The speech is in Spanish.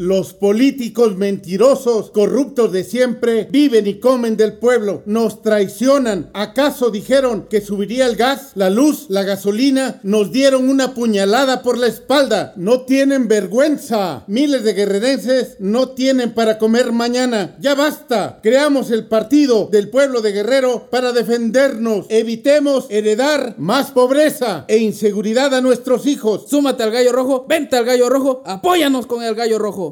Los políticos mentirosos, corruptos de siempre, viven y comen del pueblo, nos traicionan. ¿Acaso dijeron que subiría el gas, la luz, la gasolina? Nos dieron una puñalada por la espalda. No tienen vergüenza. Miles de guerrerenses no tienen para comer mañana. Ya basta. Creamos el partido del pueblo de Guerrero para defendernos. Evitemos heredar más pobreza e inseguridad a nuestros hijos. Súmate al Gallo Rojo, vente al Gallo Rojo, apóyanos con el Gallo Rojo.